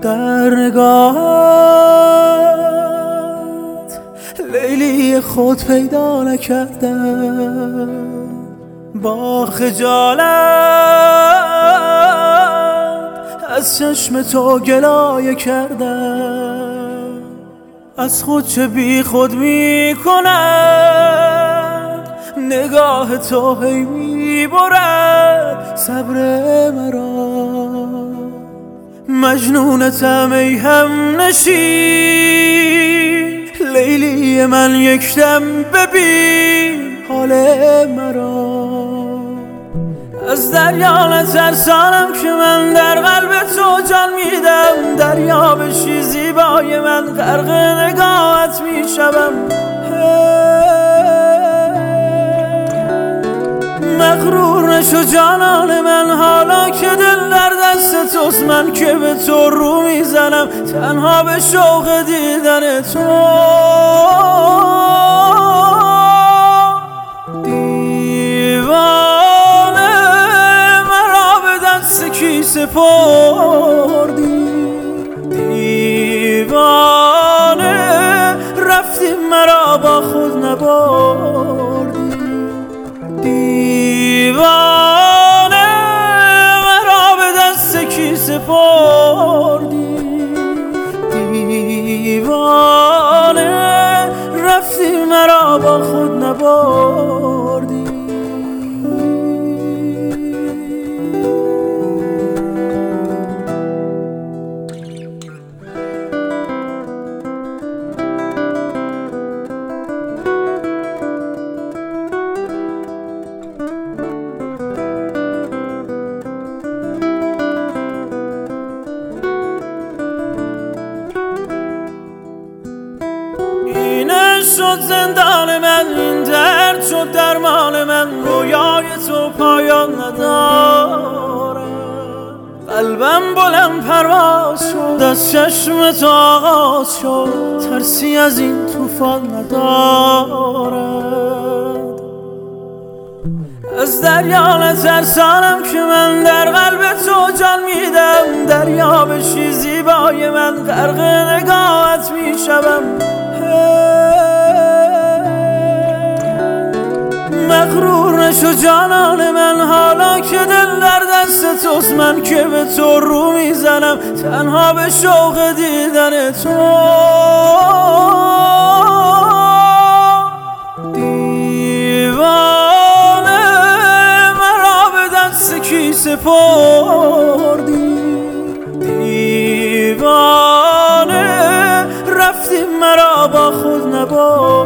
در نگاهت لیلی خود پیدا نکردم، با خجالت از چشم تو گلایه کردم. از خود چه بی خود می کند نگاه تو، هی می برد صبر مرا. مجنونتم ای هم نشین لیلی من، یک دم ببین حال مرا. از دریا نترسانم که من در قلب تو جان میدم، دریا بشی زیبای من غرق نگاهت میشوم. مغرور نشو جانان من، حالا که دل در دست توست، من که به تو رو میزنم تنها به شوق دیدن تو. دیوانه مرا به دست کی سپردی، دیوانه رفتی مرا با خود نبردی. دیوانه مرا به دست کی سپردی، دیوانه رفتی مرا با خود نبردی. شد زندان من، این درد شد درمان من، رویای تو پایان ندارد. قلبم بلند پرواز شد، از چشم تو آغاز شد، ترسی از این طوفان ندارد. از دریا نترسانم که من در قلب تو جان میدم، دریا بشی زیبای من غرق نگاهت میشوم. مغرور نشو جانان من، حالا که دل در دست توست، من که به تو رو میزنم تنها به شوق دیدن تو. دیوانه مرا به دست کی سپردی، دیوانه رفتی مرا با خود نبردی.